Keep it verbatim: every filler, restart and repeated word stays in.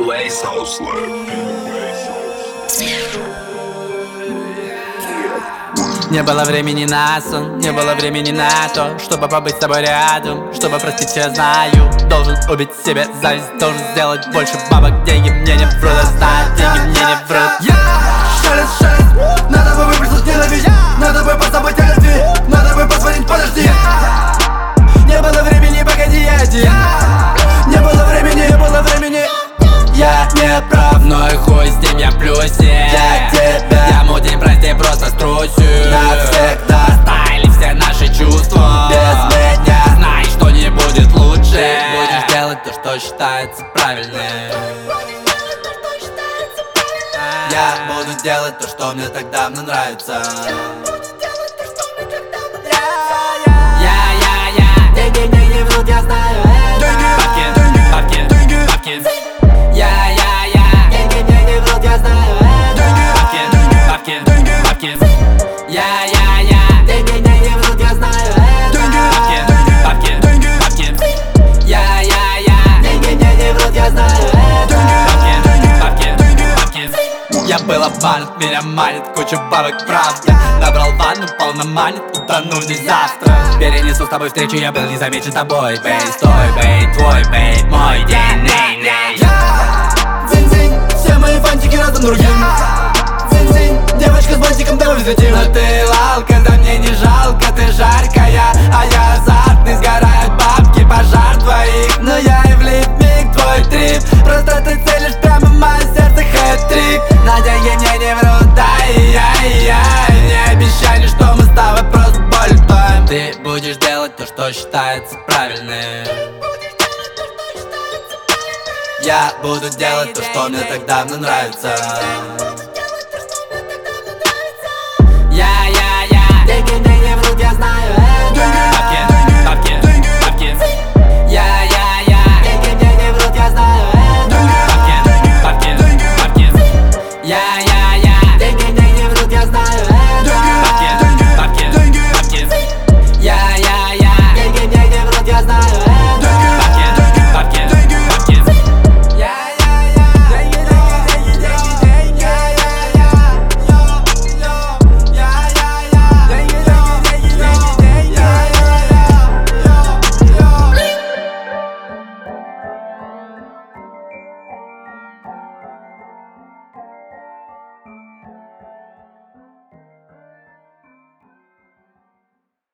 Blaze Hustler. Не было времени на сон, не было времени на то, чтобы побыть с тобой рядом, чтобы простить, что я знаю. Должен убить себе зависть, должен сделать больше бабок. Деньги мне не врут, а знаю, деньги мне не врут. Шелест, шелест, надо бы выбросить ненависть, надо бы позабыть о любви, надо бы позвонить, подожди. Не было времени, погоди, я один. Не было времени, не было времени. Я не прав, но и хуй с ним, я в плюсе. Я тебя, я мудень, прости, просто струсю навсегда. Оставили все наши чувства без меня. Знай, что не будет лучше. Ты будешь делать то, что считается правильным. Я буду делать то, что мне так давно нравится. Я-я-я, деньги мне не врут, я знаю это. Бабки, бабки, бабки. Я-я-я, деньги мне не врут, я знаю это. Бабки, бабки, бабки. Я-я-я, деньги мне не врут, я знаю это. Бабки, бабки, бабки. Я-я-я, деньги мне не врут, я знаю это. Бабки, бабки, бабки. Я был обманут, меня манит куча бабок, правда. Набрал ванну, полно манит, утону не завтра. Перенесу с тобой встречу, я был не замечен тобой. Бей, стой, бей, твой, бей, мой день, ней, ней. Дзинь-дзинь, все мои фантики разом другим. Дзинь-дзинь, девочка с бантиком, давай взлетим. Но ты лалка, да мне не жалко, ты жаркая, а я азартный, сгорают бабки, пожар твоих. Но я и влип миг, твой трип. Просто ты целишь прямо в мое сердце, хэт-трик. На деньги мне не врут, ай-яй-яй. Не обещали, что мы с тобой просто боль вдвоем. Ты будешь делать то, что считается правильным. Я буду делать то, что мне так давно нравится. Я-я-я, деньги мне не врут, я знаю